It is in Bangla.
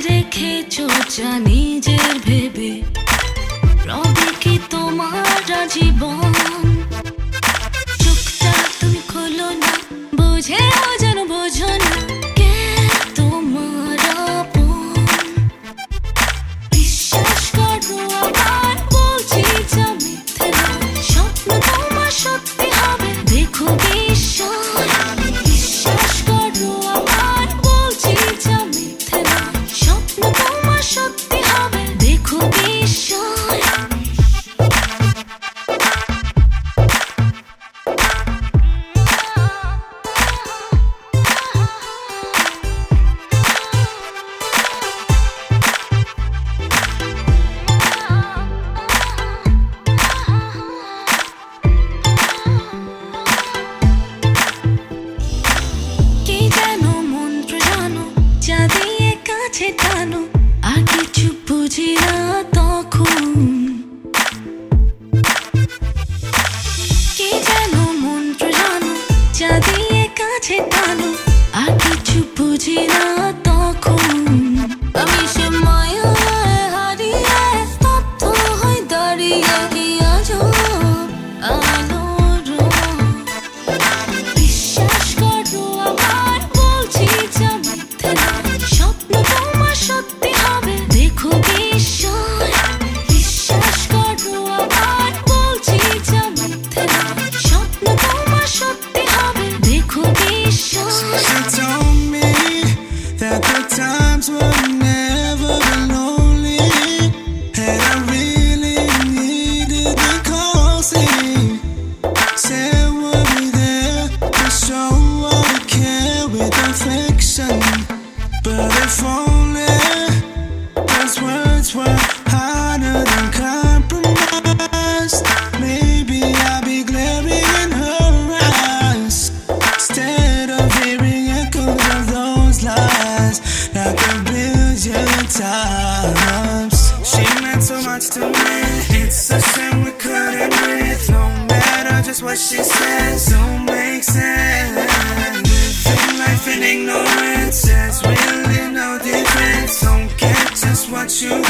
রেখেছো যা নিজের ভেবে, রবে কি তোমার জীবন? চোখটা তুমি খোলো না, বুঝেও যেন বোঝো না, কে তোমার আপন? বিশ্বাস করো আবার বলছি যা মিথ্যে না, স্বপ্ন তোমার সত্যি হবে, দেখো বিশ্বাস। বিশ্বাস করো আবার বলছি যা মিথ্যে না, স্বপ্ন তোমার সত্যি হবে, দেখো বিশ্বাস। কি জানো মন্ত্র জানো, যা দিয়ে কাছে টানো, আর কিছু বুঝি না তখন। কি জানো মন্ত্র জানো, যা দিয়ে কাছে টানো, আর কিছু বুঝি না তখন। আমি সে মায়ায় হারিয়ে স্তব্ধ হয়ে দাঁড়িয়ে, কি আজব আলোর। বিশ্বাস করো আবার বলছি যা মিথ্যে না, স্বপ্ন তোমার সত্যি হবে, দেখো বিশ্বাস। বিশ্বাস করো আবার বলছি যা মিথ্যে না, স্বপ্ন তোমার সত্যি হবে, দেখো বিশ্বাস। She told me that the times were never lonely, and I really needed the cozy. Said we'll be there to show all the care with affection, but if only those words were harder than compromise, maybe I'll be glaring in her eyes instead of hearing echoes of those lies like a billion times. She meant so much to me, it's a shame we couldn't breathe. No matter just what she says, don't make sense. Living life in ignorance, there's really no difference. Don't get just what you